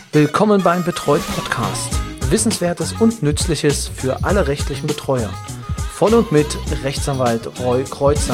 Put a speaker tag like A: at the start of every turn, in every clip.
A: Willkommen beim Betreut Podcast. Wissenswertes und Nützliches für alle rechtlichen Betreuer. Von und mit Rechtsanwalt Roy Kreuzer.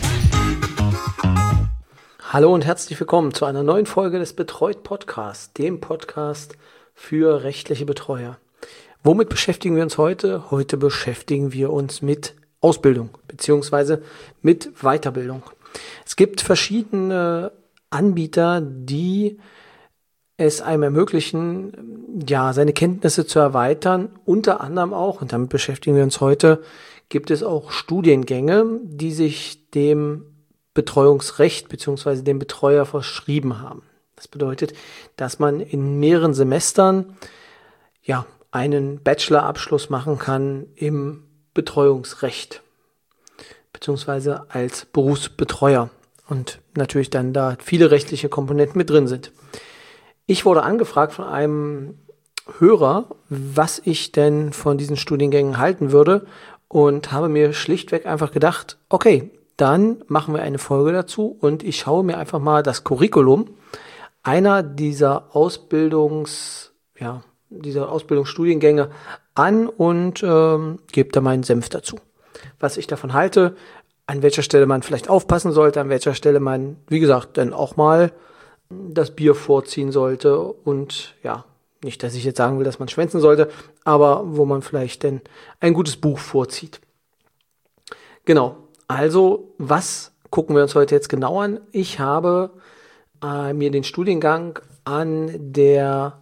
A: Hallo und herzlich willkommen zu einer neuen Folge des Betreut Podcasts, dem Podcast für rechtliche Betreuer. Womit beschäftigen wir uns heute? Heute beschäftigen wir uns mit Ausbildung bzw. mit Weiterbildung. Es gibt verschiedene Anbieter, die es einem ermöglichen, seine Kenntnisse zu erweitern. Unter anderem auch, und damit beschäftigen wir uns heute, gibt es auch Studiengänge, die sich dem Betreuungsrecht bzw. dem Betreuer verschrieben haben. Das bedeutet, dass man in mehreren Semestern einen Bachelorabschluss machen kann im Betreuungsrecht bzw. als Berufsbetreuer und natürlich dann da viele rechtliche Komponenten mit drin sind. Ich wurde angefragt von einem Hörer, was ich denn von diesen Studiengängen halten würde und habe mir schlichtweg einfach gedacht, okay, dann machen wir eine Folge dazu und ich schaue mir einfach mal das Curriculum einer dieser Ausbildungsstudiengänge an und gebe da meinen Senf dazu. Was ich davon halte, an welcher Stelle man vielleicht aufpassen sollte, an welcher Stelle man, wie gesagt, dann auch mal das Bier vorziehen sollte und nicht, dass ich jetzt sagen will, dass man schwänzen sollte, aber wo man vielleicht denn ein gutes Buch vorzieht. Genau, also was gucken wir uns heute jetzt genau an? Ich habe mir den Studiengang an der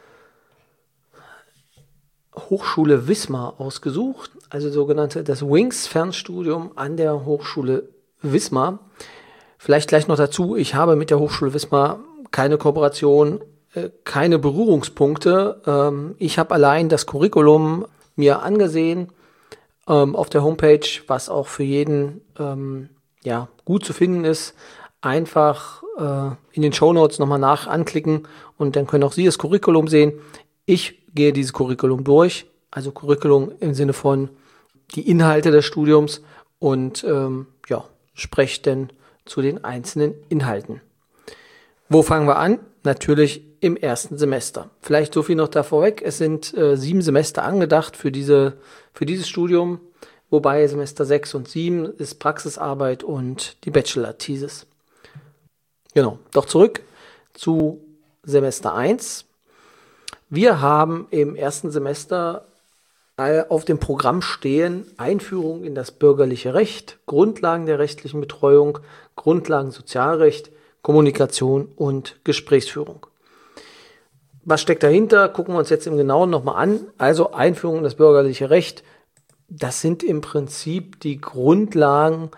A: Hochschule Wismar ausgesucht, also das Wings-Fernstudium an der Hochschule Wismar. Vielleicht gleich noch dazu, ich habe mit der Hochschule Wismar keine Kooperation, keine Berührungspunkte. Ich habe allein das Curriculum mir angesehen auf der Homepage, was auch für jeden gut zu finden ist. Einfach in den Shownotes nochmal anklicken und dann können auch Sie das Curriculum sehen. Ich gehe dieses Curriculum durch, also Curriculum im Sinne von die Inhalte des Studiums und spreche dann zu den einzelnen Inhalten. Wo fangen wir an? Natürlich im ersten Semester. Vielleicht so viel noch da vorweg. Es sind 7 Semester angedacht für dieses Studium, wobei Semester 6 und 7 ist Praxisarbeit und die Bachelor-Thesis. Genau, doch zurück zu Semester 1. Wir haben im ersten Semester auf dem Programm stehen Einführung in das bürgerliche Recht, Grundlagen der rechtlichen Betreuung, Grundlagen Sozialrecht, Kommunikation und Gesprächsführung. Was steckt dahinter? Gucken wir uns jetzt im Genauen nochmal an. Also Einführung in das bürgerliche Recht, das sind im Prinzip die Grundlagen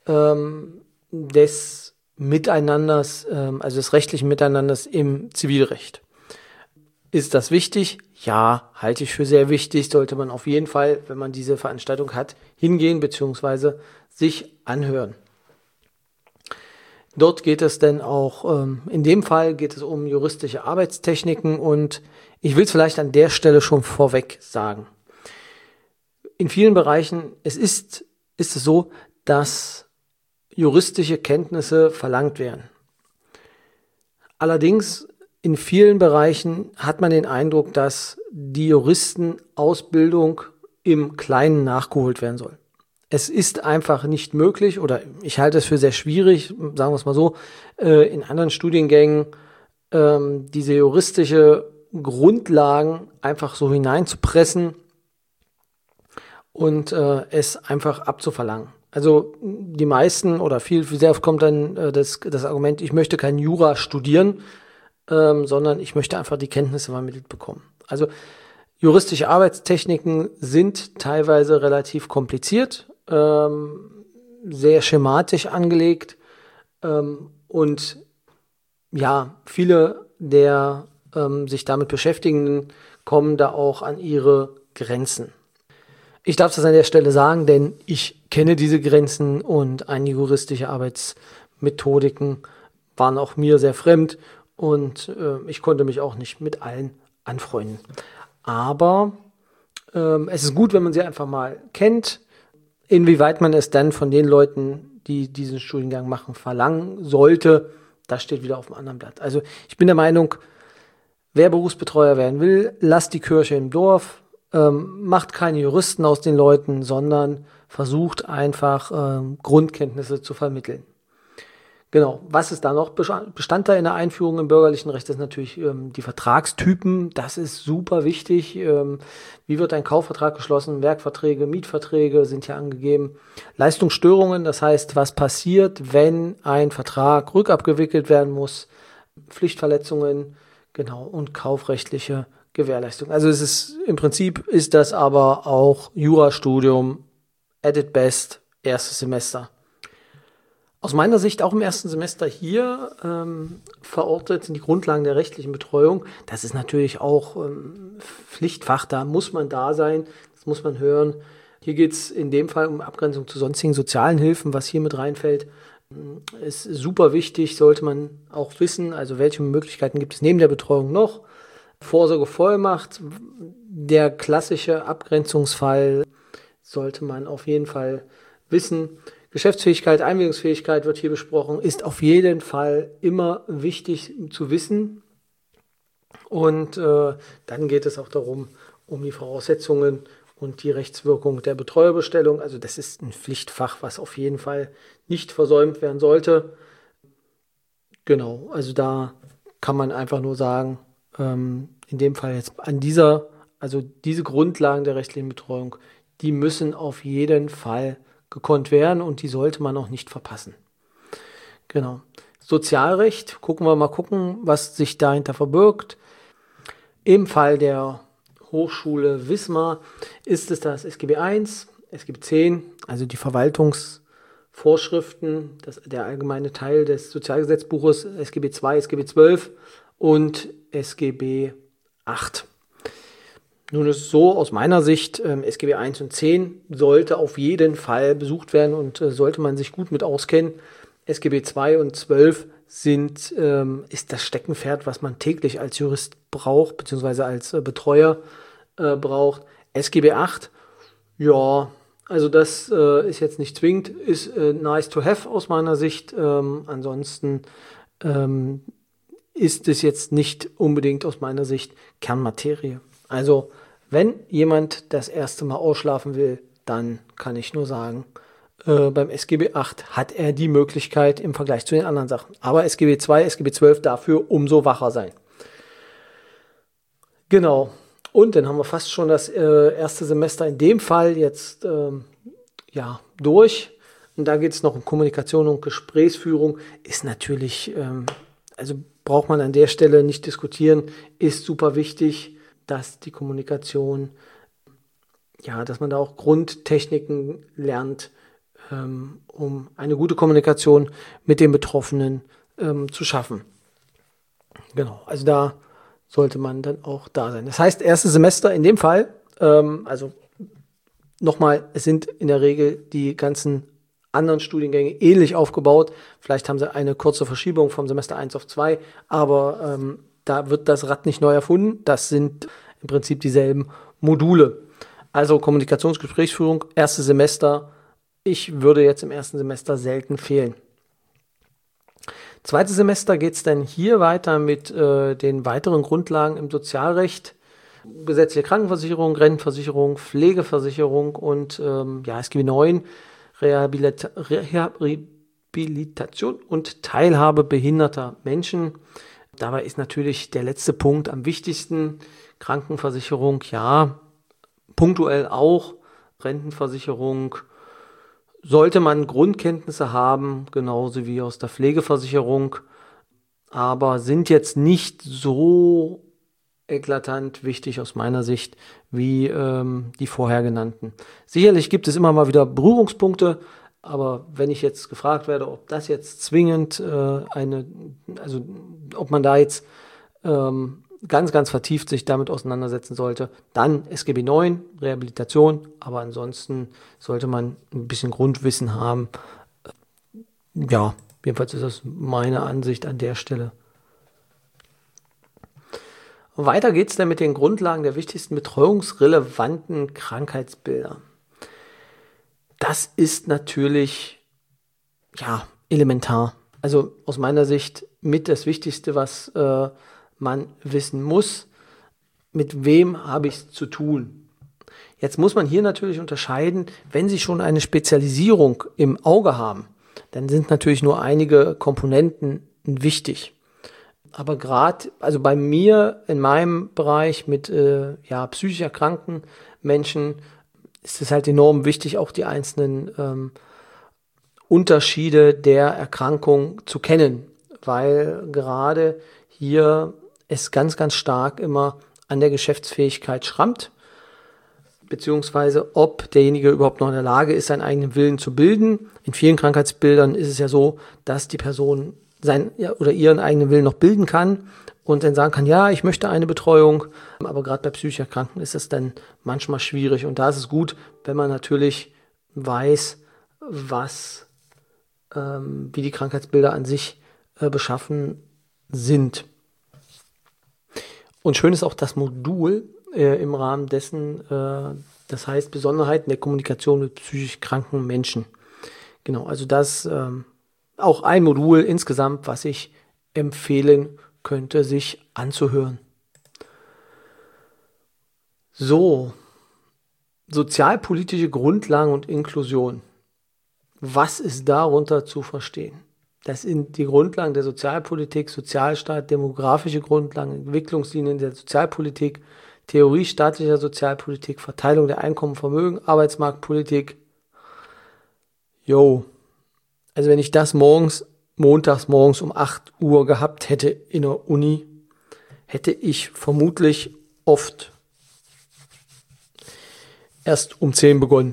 A: des Miteinanders, also des rechtlichen Miteinanders im Zivilrecht. Ist das wichtig? Ja, halte ich für sehr wichtig. Sollte man auf jeden Fall, wenn man diese Veranstaltung hat, hingehen bzw. sich anhören. Dort geht es dann auch, in dem Fall geht es um juristische Arbeitstechniken und ich will es vielleicht an der Stelle schon vorweg sagen. In vielen Bereichen ist es so, dass juristische Kenntnisse verlangt werden. Allerdings in vielen Bereichen hat man den Eindruck, dass die Juristenausbildung im Kleinen nachgeholt werden soll. Es ist einfach nicht möglich oder ich halte es für sehr schwierig, sagen wir es mal so, in anderen Studiengängen diese juristische Grundlagen einfach so hineinzupressen und es einfach abzuverlangen. Also die meisten oder sehr oft kommt dann das Argument, ich möchte kein Jura studieren, sondern ich möchte einfach die Kenntnisse vermittelt bekommen. Also juristische Arbeitstechniken sind teilweise relativ kompliziert, sehr schematisch angelegt und viele der sich damit Beschäftigenden kommen da auch an ihre Grenzen. Ich darf das an der Stelle sagen, denn ich kenne diese Grenzen und einige juristische Arbeitsmethodiken waren auch mir sehr fremd. Und ich konnte mich auch nicht mit allen anfreunden. Aber es ist gut, wenn man sie einfach mal kennt. Inwieweit man es dann von den Leuten, die diesen Studiengang machen, verlangen sollte, das steht wieder auf dem anderen Blatt. Also ich bin der Meinung, wer Berufsbetreuer werden will, lasst die Kirche im Dorf, macht keine Juristen aus den Leuten, sondern versucht einfach Grundkenntnisse zu vermitteln. Genau, was ist da noch Bestandteil in der Einführung im bürgerlichen Recht, ist natürlich die Vertragstypen. Das ist super wichtig. Wie wird ein Kaufvertrag geschlossen? Werkverträge, Mietverträge sind hier angegeben. Leistungsstörungen, das heißt, was passiert, wenn ein Vertrag rückabgewickelt werden muss? Pflichtverletzungen, genau, und kaufrechtliche Gewährleistung. Also im Prinzip ist das aber auch Jurastudium at its best, erstes Semester. Aus meiner Sicht auch im ersten Semester hier verortet sind die Grundlagen der rechtlichen Betreuung. Das ist natürlich auch Pflichtfach, da muss man da sein, das muss man hören. Hier geht es in dem Fall um Abgrenzung zu sonstigen sozialen Hilfen, was hier mit reinfällt. Ist super wichtig, sollte man auch wissen, also welche Möglichkeiten gibt es neben der Betreuung noch. Vorsorgevollmacht, der klassische Abgrenzungsfall sollte man auf jeden Fall wissen. Geschäftsfähigkeit, Einwilligungsfähigkeit wird hier besprochen, ist auf jeden Fall immer wichtig zu wissen. Und dann geht es auch darum, um die Voraussetzungen und die Rechtswirkung der Betreuerbestellung. Also das ist ein Pflichtfach, was auf jeden Fall nicht versäumt werden sollte. Genau, also da kann man einfach nur sagen, in dem Fall jetzt diese Grundlagen der rechtlichen Betreuung, die müssen auf jeden Fall gekonnt werden und die sollte man auch nicht verpassen. Genau. Sozialrecht, gucken, was sich dahinter verbirgt. Im Fall der Hochschule Wismar ist es das SGB I, SGB X, also die Verwaltungsvorschriften, der allgemeine Teil des Sozialgesetzbuches, SGB II, SGB XII und SGB VIII. Nun ist es so, aus meiner Sicht, SGB I und 10 sollte auf jeden Fall besucht werden und sollte man sich gut mit auskennen. SGB II und 12 ist das Steckenpferd, was man täglich als Jurist braucht, beziehungsweise als Betreuer braucht. SGB VIII, ja, also das ist jetzt nicht zwingend, ist nice to have aus meiner Sicht. Ansonsten ist es jetzt nicht unbedingt aus meiner Sicht Kernmaterie. Also, wenn jemand das erste Mal ausschlafen will, dann kann ich nur sagen, beim SGB VIII hat er die Möglichkeit im Vergleich zu den anderen Sachen. Aber SGB II, SGB XII dafür umso wacher sein. Genau. Und dann haben wir fast schon das erste Semester in dem Fall jetzt durch. Und da geht es noch um Kommunikation und Gesprächsführung. Ist natürlich, also braucht man an der Stelle nicht diskutieren, ist super wichtig, dass die Kommunikation, dass man da auch Grundtechniken lernt, um eine gute Kommunikation mit den Betroffenen zu schaffen. Genau, also da sollte man dann auch da sein. Das heißt, erstes Semester in dem Fall, also nochmal, es sind in der Regel die ganzen anderen Studiengänge ähnlich aufgebaut. Vielleicht haben sie eine kurze Verschiebung vom Semester 1 auf 2, aber da wird das Rad nicht neu erfunden. Das sind im Prinzip dieselben Module. Also Kommunikationsgesprächsführung, erstes Semester. Ich würde jetzt im ersten Semester selten fehlen. Zweites Semester geht es dann hier weiter mit den weiteren Grundlagen im Sozialrecht. Gesetzliche Krankenversicherung, Rentenversicherung, Pflegeversicherung und SGB IX, Rehabilitation und Teilhabe behinderter Menschen. Dabei ist natürlich der letzte Punkt am wichtigsten. Krankenversicherung, ja, punktuell auch. Rentenversicherung sollte man Grundkenntnisse haben, genauso wie aus der Pflegeversicherung, aber sind jetzt nicht so eklatant wichtig aus meiner Sicht wie die vorher genannten. Sicherlich gibt es immer mal wieder Berührungspunkte, aber wenn ich jetzt gefragt werde, ob das jetzt zwingend ob man da jetzt ganz, ganz vertieft sich damit auseinandersetzen sollte, dann SGB IX, Rehabilitation, aber ansonsten sollte man ein bisschen Grundwissen haben. Ja, jedenfalls ist das meine Ansicht an der Stelle. Weiter geht es dann mit den Grundlagen der wichtigsten betreuungsrelevanten Krankheitsbilder. Das ist natürlich elementar. Also aus meiner Sicht mit das Wichtigste, was man wissen muss, mit wem habe ich es zu tun. Jetzt muss man hier natürlich unterscheiden, wenn Sie schon eine Spezialisierung im Auge haben, dann sind natürlich nur einige Komponenten wichtig. Aber gerade, also bei mir in meinem Bereich mit psychisch erkrankten Menschen ist es halt enorm wichtig, auch die einzelnen Unterschiede der Erkrankung zu kennen, weil gerade hier es ganz, ganz stark immer an der Geschäftsfähigkeit schrammt, beziehungsweise ob derjenige überhaupt noch in der Lage ist, seinen eigenen Willen zu bilden. In vielen Krankheitsbildern ist es ja so, dass die Person seinen oder ihren eigenen Willen noch bilden kann und dann sagen kann, ja, ich möchte eine Betreuung, aber gerade bei psychisch Erkrankten ist es dann manchmal schwierig und da ist es gut, wenn man natürlich weiß, wie die Krankheitsbilder an sich beschaffen sind. Und schön ist auch das Modul im Rahmen dessen, das heißt Besonderheiten der Kommunikation mit psychisch kranken Menschen. Genau, also das auch ein Modul insgesamt, was ich empfehlen könnte, sich anzuhören. So, sozialpolitische Grundlagen und Inklusion. Was ist darunter zu verstehen? Das sind die Grundlagen der Sozialpolitik, Sozialstaat, demografische Grundlagen, Entwicklungslinien der Sozialpolitik, Theorie staatlicher Sozialpolitik, Verteilung der Einkommen, Vermögen, Arbeitsmarktpolitik. Also wenn ich das montags morgens um 8 Uhr gehabt hätte in der Uni, hätte ich vermutlich oft erst um 10 begonnen.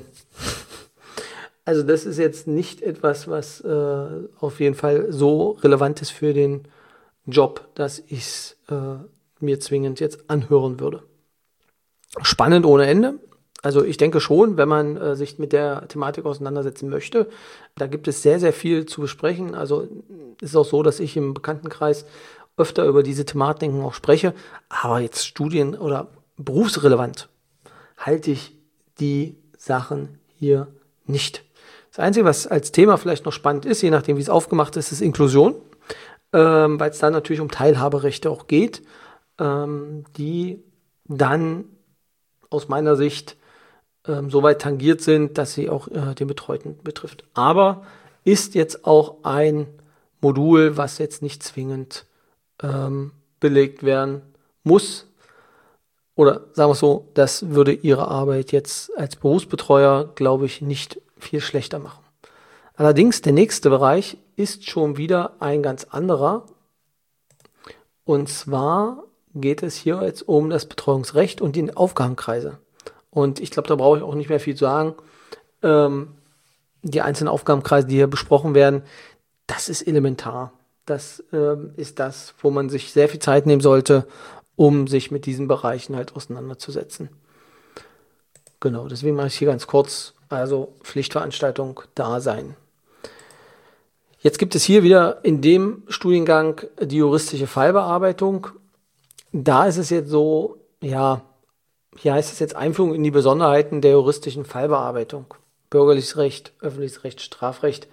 A: Also das ist jetzt nicht etwas, was auf jeden Fall so relevant ist für den Job, dass ich es mir zwingend jetzt anhören würde. Spannend ohne Ende. Also ich denke schon, wenn man sich mit der Thematik auseinandersetzen möchte, da gibt es sehr, sehr viel zu besprechen. Also es ist auch so, dass ich im Bekanntenkreis öfter über diese Thematiken auch spreche, aber jetzt studien- oder berufsrelevant halte ich die Sachen hier nicht. Das Einzige, was als Thema vielleicht noch spannend ist, je nachdem wie es aufgemacht ist, ist Inklusion, weil es dann natürlich um Teilhaberechte auch geht, die dann aus meiner Sicht soweit tangiert sind, dass sie auch den Betreuten betrifft. Aber ist jetzt auch ein Modul, was jetzt nicht zwingend belegt werden muss. Oder sagen wir es so, das würde Ihre Arbeit jetzt als Berufsbetreuer, glaube ich, nicht viel schlechter machen. Allerdings, der nächste Bereich ist schon wieder ein ganz anderer. Und zwar geht es hier jetzt um das Betreuungsrecht und die Aufgabenkreise. Und ich glaube, da brauche ich auch nicht mehr viel zu sagen. Die einzelnen Aufgabenkreise, die hier besprochen werden, das ist elementar. Das ist das, wo man sich sehr viel Zeit nehmen sollte, um sich mit diesen Bereichen halt auseinanderzusetzen. Genau, deswegen mache ich hier ganz kurz, also Pflichtveranstaltung da sein. Jetzt gibt es hier wieder in dem Studiengang die juristische Fallbearbeitung. Da ist es jetzt so, hier heißt es jetzt Einführung in die Besonderheiten der juristischen Fallbearbeitung. Bürgerliches Recht, öffentliches Recht, Strafrecht.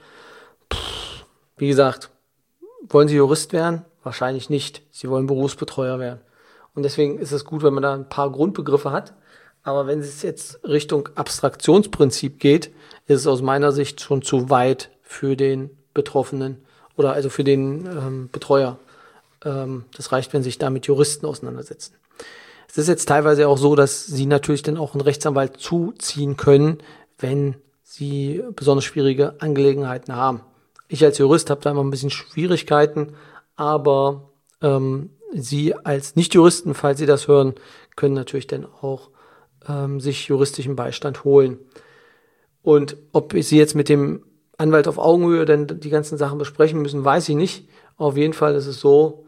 A: Wie gesagt, wollen Sie Jurist werden? Wahrscheinlich nicht. Sie wollen Berufsbetreuer werden. Und deswegen ist es gut, wenn man da ein paar Grundbegriffe hat. Aber wenn es jetzt Richtung Abstraktionsprinzip geht, ist es aus meiner Sicht schon zu weit für den Betroffenen oder also für den Betreuer. Das reicht, wenn sich da mit Juristen auseinandersetzen. Es ist jetzt teilweise auch so, dass Sie natürlich dann auch einen Rechtsanwalt zuziehen können, wenn Sie besonders schwierige Angelegenheiten haben. Ich als Jurist habe da immer ein bisschen Schwierigkeiten, aber Sie als Nicht-Juristen, falls Sie das hören, können natürlich dann auch sich juristischen Beistand holen. Und ob Sie jetzt mit dem Anwalt auf Augenhöhe dann die ganzen Sachen besprechen müssen, weiß ich nicht. Auf jeden Fall ist es so,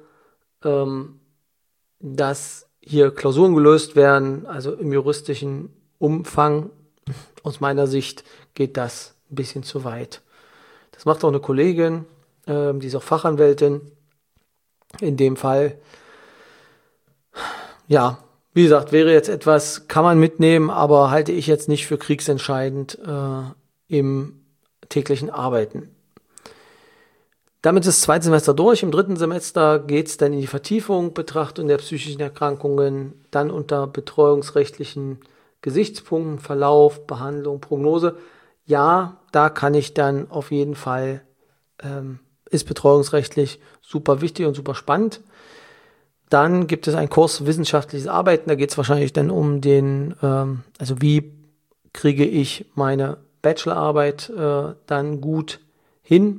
A: dass hier Klausuren gelöst werden, also im juristischen Umfang. Aus meiner Sicht geht das ein bisschen zu weit. Das macht auch eine Kollegin, die ist auch Fachanwältin. In dem Fall, ja, wie gesagt, wäre jetzt etwas, kann man mitnehmen, aber halte ich jetzt nicht für kriegsentscheidend im täglichen Arbeiten. Damit ist das zweite Semester durch. Im dritten Semester geht es dann in die Vertiefung, Betrachtung der psychischen Erkrankungen, dann unter betreuungsrechtlichen Gesichtspunkten, Verlauf, Behandlung, Prognose. Ja, da kann ich dann auf jeden Fall, ist betreuungsrechtlich super wichtig und super spannend. Dann gibt es einen Kurs Wissenschaftliches Arbeiten. Da geht es wahrscheinlich dann um also wie kriege ich meine Bachelorarbeit dann gut hin.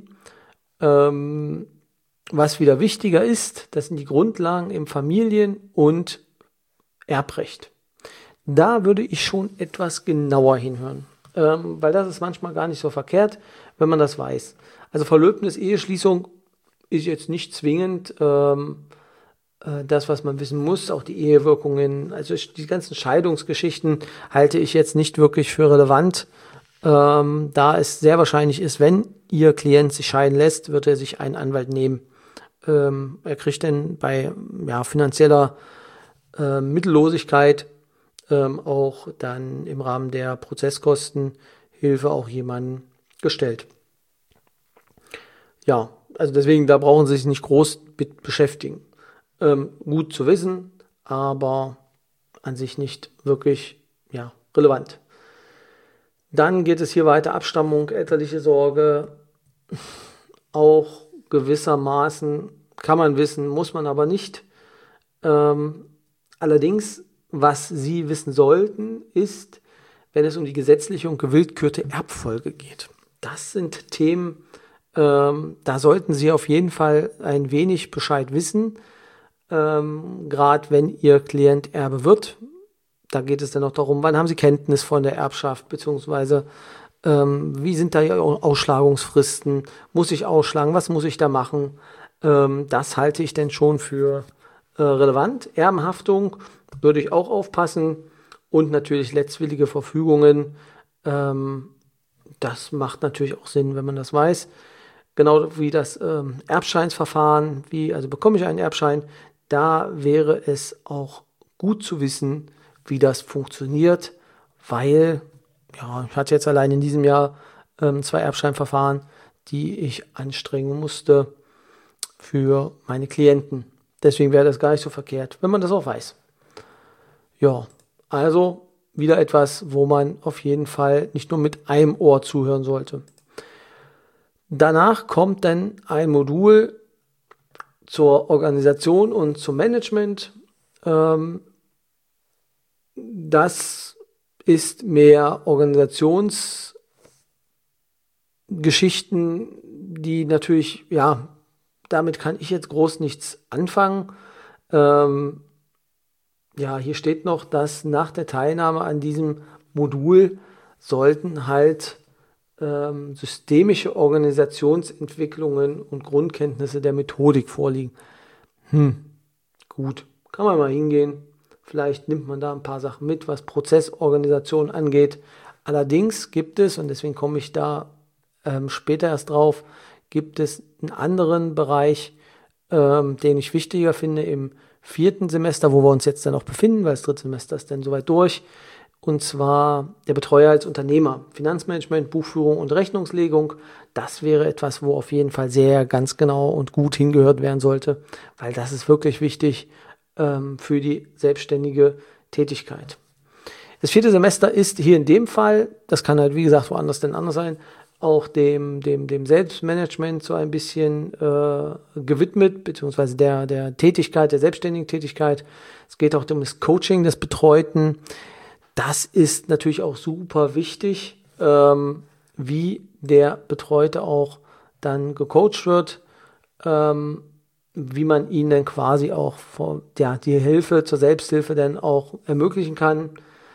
A: Was wieder wichtiger ist, das sind die Grundlagen im Familien- und Erbrecht. Da würde ich schon etwas genauer hinhören, weil das ist manchmal gar nicht so verkehrt, wenn man das weiß. Also Verlöbnis, Eheschließung ist jetzt nicht zwingend das, was man wissen muss, auch die Ehewirkungen, also die ganzen Scheidungsgeschichten halte ich jetzt nicht wirklich für relevant, da es sehr wahrscheinlich ist, wenn Ihr Klient sich scheiden lässt, wird er sich einen Anwalt nehmen. Er kriegt dann bei finanzieller Mittellosigkeit auch dann im Rahmen der Prozesskostenhilfe auch jemanden gestellt. Ja, also deswegen, da brauchen Sie sich nicht groß mit beschäftigen. Gut zu wissen, aber an sich nicht wirklich relevant. Dann geht es hier weiter, Abstammung, elterliche Sorge, auch gewissermaßen kann man wissen, muss man aber nicht. Allerdings, was Sie wissen sollten, ist, wenn es um die gesetzliche und gewillkürte Erbfolge geht. Das sind Themen, da sollten Sie auf jeden Fall ein wenig Bescheid wissen, gerade wenn Ihr Klient Erbe wird. Da geht es dann noch darum, wann haben Sie Kenntnis von der Erbschaft, beziehungsweise wie sind da die Ausschlagungsfristen, muss ich ausschlagen, was muss ich da machen? Das halte ich denn schon für relevant. Erbenhaftung würde ich auch aufpassen und natürlich letztwillige Verfügungen. Das macht natürlich auch Sinn, wenn man das weiß. Genau wie das Erbscheinsverfahren, also bekomme ich einen Erbschein, da wäre es auch gut zu wissen, wie das funktioniert, weil ich hatte jetzt allein in diesem Jahr 2 Erbscheinverfahren, die ich anstrengen musste für meine Klienten. Deswegen wäre das gar nicht so verkehrt, wenn man das auch weiß. Ja, also wieder etwas, wo man auf jeden Fall nicht nur mit einem Ohr zuhören sollte. Danach kommt dann ein Modul zur Organisation und zum Management. Das ist mehr Organisationsgeschichten, die natürlich, damit kann ich jetzt groß nichts anfangen. Hier steht noch, dass nach der Teilnahme an diesem Modul sollten halt systemische Organisationsentwicklungen und Grundkenntnisse der Methodik vorliegen. Gut, kann man mal hingehen. Vielleicht nimmt man da ein paar Sachen mit, was Prozessorganisation angeht. Allerdings gibt es, und deswegen komme ich da später erst drauf, gibt es einen anderen Bereich, den ich wichtiger finde im 4. Semester, wo wir uns jetzt dann auch befinden, weil das 3. Semester ist dann soweit durch. Und zwar der Betreuer als Unternehmer. Finanzmanagement, Buchführung und Rechnungslegung. Das wäre etwas, wo auf jeden Fall sehr ganz genau und gut hingehört werden sollte, weil das ist wirklich wichtig für die selbstständige Tätigkeit. Das 4. Semester ist hier in dem Fall, das kann halt wie gesagt woanders denn anders sein, auch dem Selbstmanagement so ein bisschen gewidmet, beziehungsweise der Tätigkeit, der selbstständigen Tätigkeit. Es geht auch um das Coaching des Betreuten. Das ist natürlich auch super wichtig, wie der Betreute auch dann gecoacht wird, wie man ihnen dann quasi auch die Hilfe zur Selbsthilfe dann auch ermöglichen kann.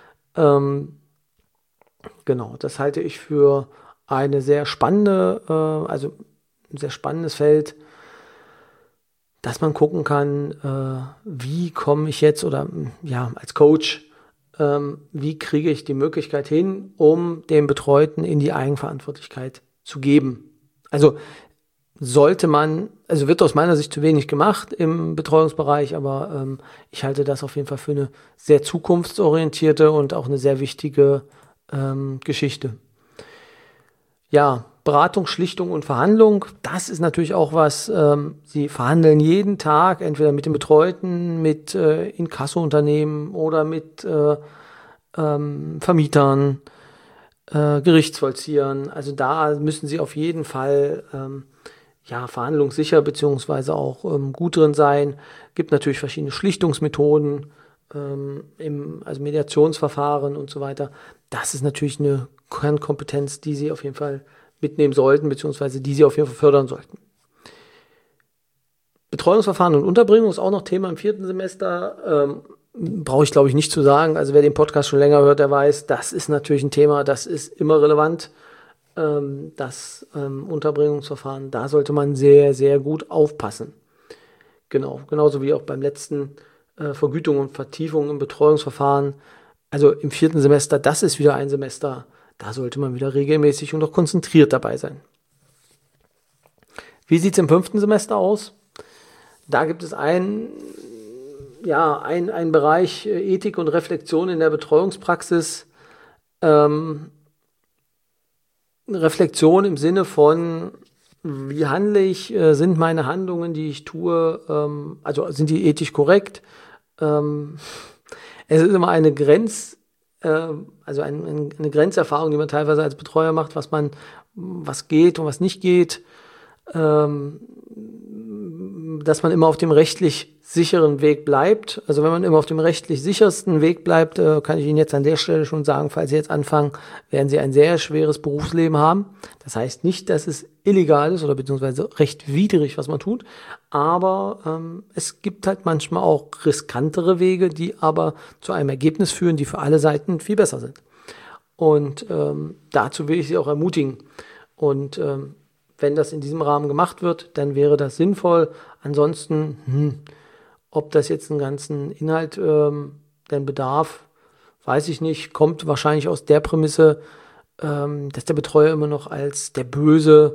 A: Genau, das halte ich für eine sehr spannende, also ein sehr spannendes Feld, dass man gucken kann, wie komme ich jetzt als Coach, wie kriege ich die Möglichkeit hin, um dem Betreuten in die Eigenverantwortlichkeit zu geben. Also wird aus meiner Sicht zu wenig gemacht im Betreuungsbereich, aber ich halte das auf jeden Fall für eine sehr zukunftsorientierte und auch eine sehr wichtige Geschichte. Ja, Beratung, Schlichtung und Verhandlung, das ist natürlich auch was, Sie verhandeln jeden Tag, entweder mit den Betreuten, mit Inkasso-Unternehmen oder mit Vermietern, Gerichtsvollziehern. Also da müssen Sie auf jeden Fall verhandlungssicher beziehungsweise auch gut drin sein. Gibt natürlich verschiedene Schlichtungsmethoden, also Mediationsverfahren und so weiter. Das ist natürlich eine Kernkompetenz, die Sie auf jeden Fall mitnehmen sollten, beziehungsweise die Sie auf jeden Fall fördern sollten. Betreuungsverfahren und Unterbringung ist auch noch Thema im 4. Semester. Brauche ich, glaube ich, nicht zu sagen. Also wer den Podcast schon länger hört, der weiß, das ist natürlich ein Thema, das ist immer relevant. Das Unterbringungsverfahren, da sollte man sehr, sehr gut aufpassen. Genau, genauso wie auch beim letzten Vergütung und Vertiefung im Betreuungsverfahren. Also im 4. Semester, das ist wieder ein Semester, da sollte man wieder regelmäßig und auch konzentriert dabei sein. Wie sieht es im 5. Semester aus? Da gibt es einen Bereich Ethik und Reflexion in der Betreuungspraxis. Reflexion im Sinne von, wie handle ich, sind meine Handlungen, die ich tue, also sind die ethisch korrekt? Es ist immer eine eine Grenzerfahrung, die man teilweise als Betreuer macht, was geht und was nicht geht, dass man immer auf dem rechtlich sicheren Weg bleibt. Also wenn man immer auf dem rechtlich sichersten Weg bleibt, kann ich Ihnen jetzt an der Stelle schon sagen, falls Sie jetzt anfangen, werden Sie ein sehr schweres Berufsleben haben. Das heißt nicht, dass es illegal ist oder beziehungsweise recht widrig, was man tut, aber es gibt halt manchmal auch riskantere Wege, die aber zu einem Ergebnis führen, die für alle Seiten viel besser sind. Und dazu will ich Sie auch ermutigen. Und wenn das in diesem Rahmen gemacht wird, dann wäre das sinnvoll. Ansonsten, ob das jetzt einen ganzen Inhalt denn bedarf, weiß ich nicht. Kommt wahrscheinlich aus der Prämisse, dass der Betreuer immer noch als der böse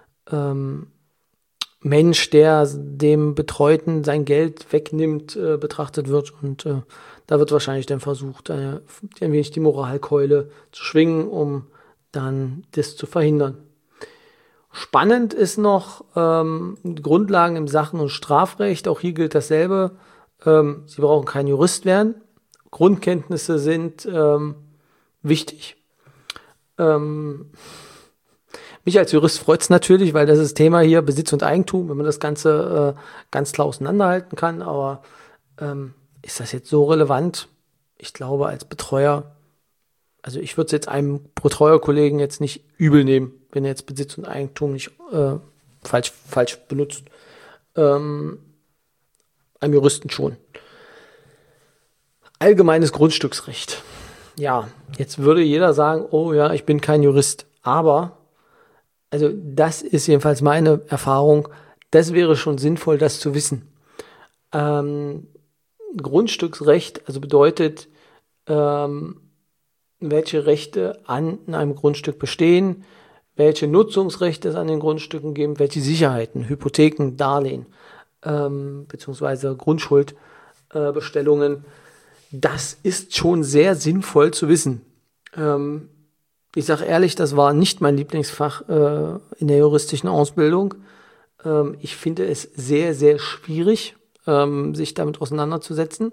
A: Mensch, der dem Betreuten sein Geld wegnimmt, betrachtet wird. Und da wird wahrscheinlich dann versucht, ein wenig die Moralkeule zu schwingen, um dann das zu verhindern. Spannend ist noch Grundlagen im Sachen- und Strafrecht. Auch hier gilt dasselbe. Sie brauchen kein Jurist werden. Grundkenntnisse sind wichtig. Mich als Jurist freut es natürlich, weil das ist Thema hier Besitz und Eigentum, wenn man das Ganze ganz klar auseinanderhalten kann. Aber ist das jetzt so relevant? Ich glaube, als Betreuer, also ich würde es jetzt einem Betreuerkollegen jetzt nicht übel nehmen, wenn er jetzt Besitz und Eigentum nicht falsch benutzt. Einem Juristen schon. Allgemeines Grundstücksrecht. Ja, jetzt würde jeder sagen, oh ja, ich bin kein Jurist. Aber, also das ist jedenfalls meine Erfahrung, das wäre schon sinnvoll, das zu wissen. Grundstücksrecht, also bedeutet, welche Rechte an einem Grundstück bestehen, welche Nutzungsrechte es an den Grundstücken gibt, welche Sicherheiten, Hypotheken, Darlehen, beziehungsweise Grundschuldbestellungen. Das ist schon sehr sinnvoll zu wissen. Ich sage ehrlich, das war nicht mein Lieblingsfach in der juristischen Ausbildung. Ich finde es sehr, sehr schwierig, sich damit auseinanderzusetzen.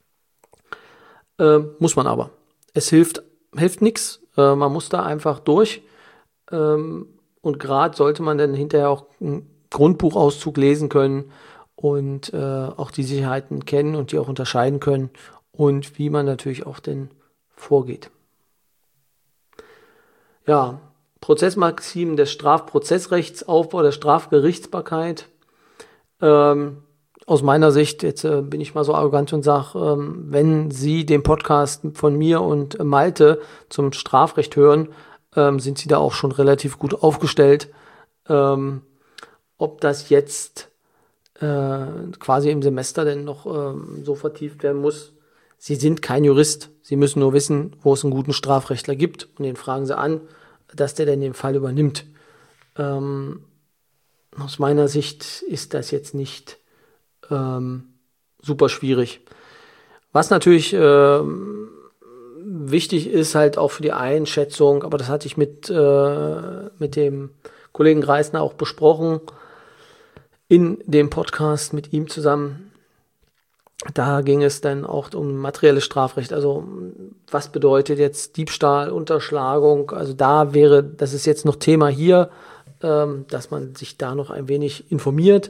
A: Muss man aber. Es hilft nichts. Man muss da einfach durch. Und gerade sollte man dann hinterher auch einen Grundbuchauszug lesen können und auch die Sicherheiten kennen und die auch unterscheiden können und wie man natürlich auch denn vorgeht. Ja, Prozessmaximen des Strafprozessrechts, Aufbau der Strafgerichtsbarkeit. Aus meiner Sicht, jetzt bin ich mal so arrogant und sage, wenn Sie den Podcast von mir und Malte zum Strafrecht hören, sind Sie da auch schon relativ gut aufgestellt. Ob das jetzt quasi im Semester denn noch so vertieft werden muss. Sie sind kein Jurist. Sie müssen nur wissen, wo es einen guten Strafrechtler gibt und den fragen Sie an, dass der denn den Fall übernimmt. Aus meiner Sicht ist das jetzt nicht super schwierig. Was natürlich, wenn wichtig ist halt auch für die Einschätzung, aber das hatte ich mit dem Kollegen Greisner auch besprochen in dem Podcast mit ihm zusammen. Da ging es dann auch um materielles Strafrecht, also was bedeutet jetzt Diebstahl, Unterschlagung, also das ist jetzt noch Thema hier, dass man sich da noch ein wenig informiert.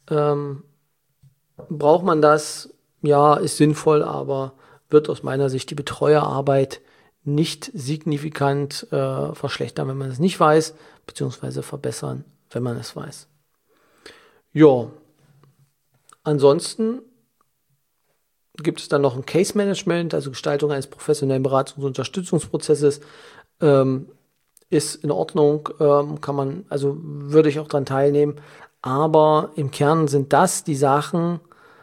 A: Braucht man das? Ja, ist sinnvoll, aber wird aus meiner Sicht die Betreuerarbeit nicht signifikant verschlechtern, wenn man es nicht weiß, beziehungsweise verbessern, wenn man es weiß. Ja, ansonsten gibt es dann noch ein Case Management, also Gestaltung eines professionellen Beratungs- und Unterstützungsprozesses. Ist in Ordnung, würde ich auch daran teilnehmen. Aber im Kern sind das die Sachen,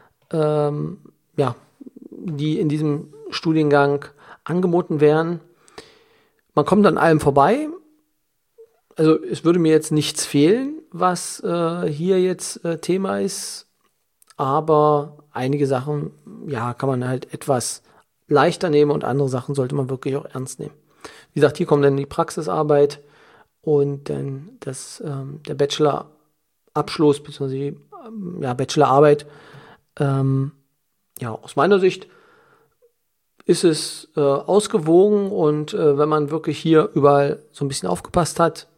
A: die in diesem Studiengang angeboten werden. Man kommt an allem vorbei. Also es würde mir jetzt nichts fehlen, was hier jetzt Thema ist. Aber einige Sachen, kann man halt etwas leichter nehmen und andere Sachen sollte man wirklich auch ernst nehmen. Wie gesagt, hier kommt dann die Praxisarbeit und dann der Bachelorabschluss bzw. Bachelorarbeit. Aus meiner Sicht ist es ausgewogen und wenn man wirklich hier überall so ein bisschen aufgepasst hat,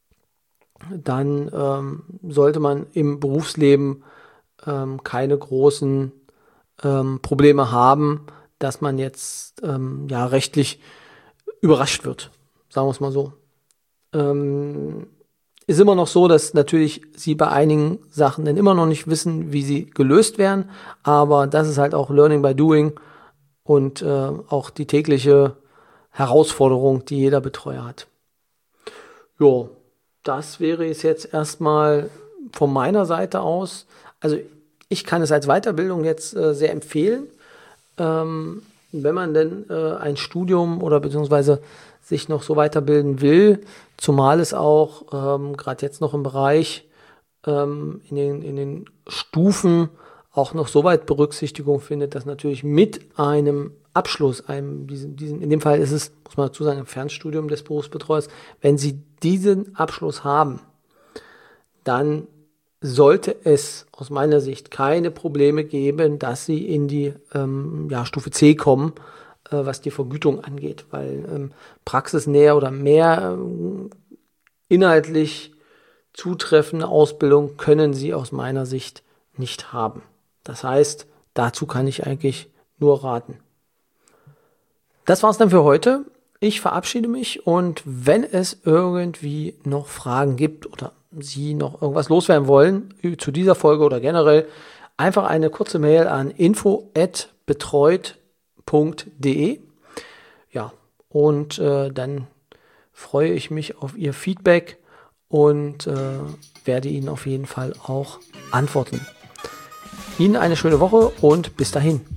A: dann sollte man im Berufsleben keine großen Probleme haben, dass man jetzt rechtlich überrascht wird, sagen wir es mal so. Ist immer noch so, dass natürlich Sie bei einigen Sachen dann immer noch nicht wissen, wie sie gelöst werden, aber das ist halt auch Learning by Doing und auch die tägliche Herausforderung, die jeder Betreuer hat. Jo, das wäre es jetzt erstmal von meiner Seite aus. Also ich kann es als Weiterbildung jetzt sehr empfehlen, wenn man denn ein Studium oder beziehungsweise sich noch so weiterbilden will, zumal es auch gerade jetzt noch im Bereich in den Stufen auch noch so weit Berücksichtigung findet, dass natürlich mit einem Abschluss, in dem Fall ist es, muss man dazu sagen, ein Fernstudium des Berufsbetreuers, wenn Sie diesen Abschluss haben, dann sollte es aus meiner Sicht keine Probleme geben, dass Sie in die Stufe C kommen, was die Vergütung angeht, weil praxisnäher oder mehr inhaltlich zutreffende Ausbildung können Sie aus meiner Sicht nicht haben. Das heißt, dazu kann ich eigentlich nur raten. Das war's dann für heute. Ich verabschiede mich und wenn es irgendwie noch Fragen gibt oder Sie noch irgendwas loswerden wollen zu dieser Folge oder generell, einfach eine kurze Mail an info@betreut.de. Ja, und dann freue ich mich auf Ihr Feedback und werde Ihnen auf jeden Fall auch antworten. Ihnen eine schöne Woche und bis dahin.